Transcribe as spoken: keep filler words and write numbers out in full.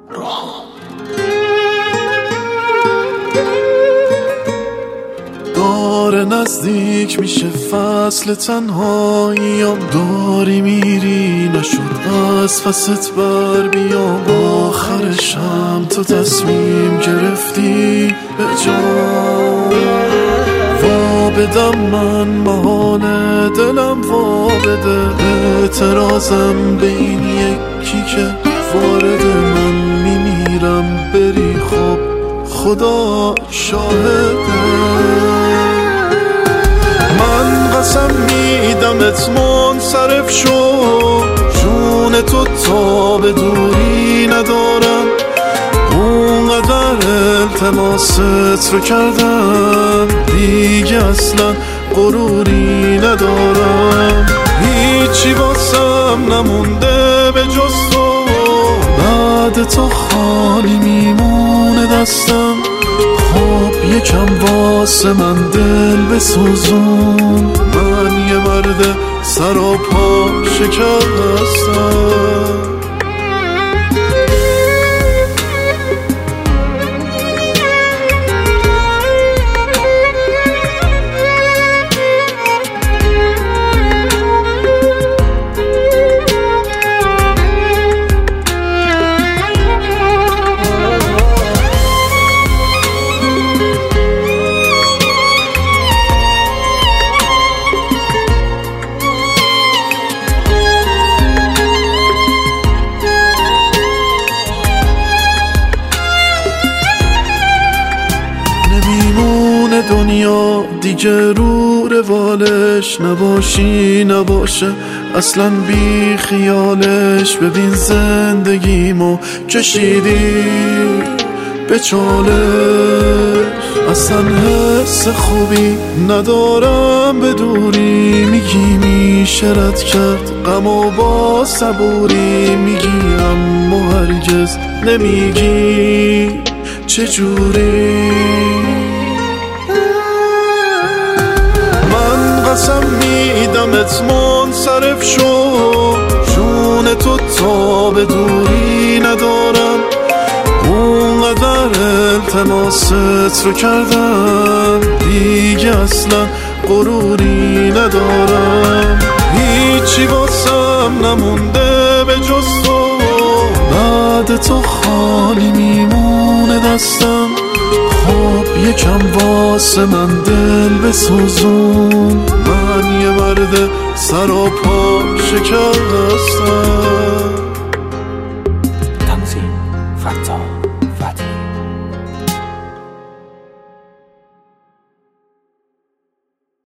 داره نزدیک میشه فصل تنهاییم، داری میری نشد از فست بر بیام. آخرش هم تو تصمیم گرفتی به جان وا بدم، من محال دلم وا بده. اعتراضم به این یکی که وارد من میمیرم بری، خب خدا شاهده. من قسم میدم ات منصرف شو، جون تو تا به دوری ندارم. اونقدر التماست رو کردم دیگه اصلا غروری ندارم. هیچی واسم نمونده به جز تو، بعد تو خالی میمونه دستم. خب یکم واسه من دل بسوزون، من یه مرد سراپا شکستم. دنیا دیگه رو روالش نباشی نباشه، اصلا بی خیالش. ببین زندگیمو کشیدی به چالش، اصلا حس خوبی ندارم به دوری. میگی میشه رد کرد غمو با صبوری، میگی اما هرگز نمیگی چجوری. قسم میدم ات منصرف شو، جون تو تا به دوری ندارم. اونقدر التماست رو کردم دیگه اصلا غروری ندارم. هیچی واسم نمونده به جز تو، بعد تو خالی میمونه دستم. خب یکم واسه من دل بسوزون، من یه مرد سراپا شکستم.